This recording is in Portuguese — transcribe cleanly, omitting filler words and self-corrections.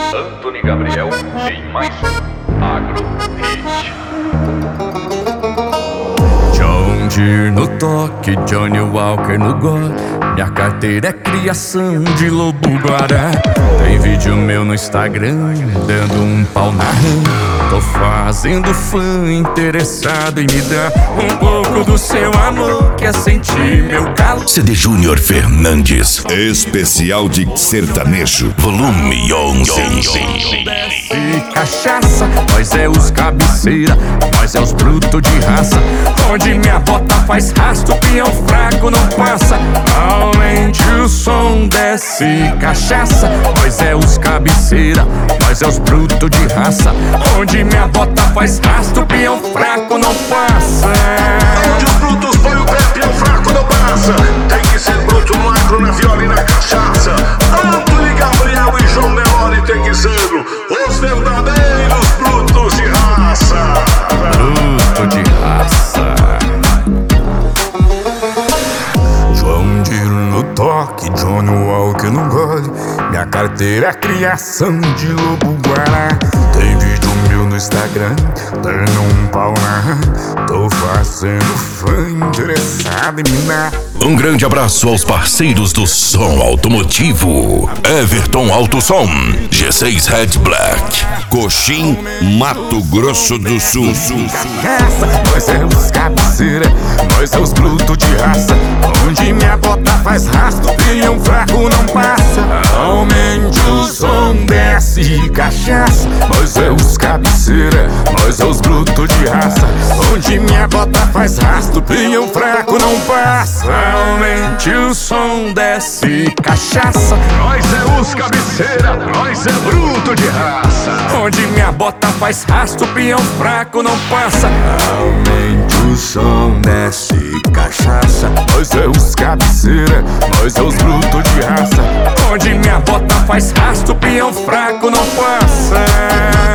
Antony Gabriel em mais um Agro Hit. John Deere no toque, Johnny Walker no gole. Minha carteira é criação de lobo-guará. Tem vídeo meu no Instagram, dando um pau na rã. Tô fazendo fã interessado em me dar um pouco do seu amor, quer sentir meu calor. CD Júnior Fernandes, especial de sertanejo, volume 11. E cachaça, nós é os cabeceira, nós é os brutos de raça. Onde minha bota faz rasto, pinhão fraco não passa. Aumente o som, desce cachaça, nós é os cabeceira, nós é os brutos de raça. Onde minha bota faz rasto, pinhão fraco não passa. Onde os brutos põem o pé, pinhão fraco não passa. Tem que ser bruto no agro, na viola e na cachaça. Antony Gabriel e João Nelore tem que ser os verdadeiros brutos de raça. Bruto de raça. João Deere no toque, Johnny Walker no gole. Minha carteira é criação de lobo-guará. Tem vídeo meu no Instagram, dando um pau na rã. Tô fazendo fã interessado em me dar. Um grande abraço aos parceiros do som automotivo: Everton Alto Som, G6 Red Black, Coxim, Mato Grosso do Sul. Nós é os cabeceira, nós é os brutos de raça. Onde minha bota faz rasto, pinhão fraco não passa. Aumente o som, desce cachaça. Nós é os cabeceira, nós é os brutos de raça. Onde minha bota faz rasto, pinhão fraco não passa. Aumente o som, desce cachaça. Nós é os cabeceira, nós é bruto de raça. Onde minha bota faz rasto, pinhão fraco não passa. Aumente o som, desce cachaça. Nós é os cabeceira, nós é os brutos de raça. Onde minha bota faz rasto, pinhão fraco não passa.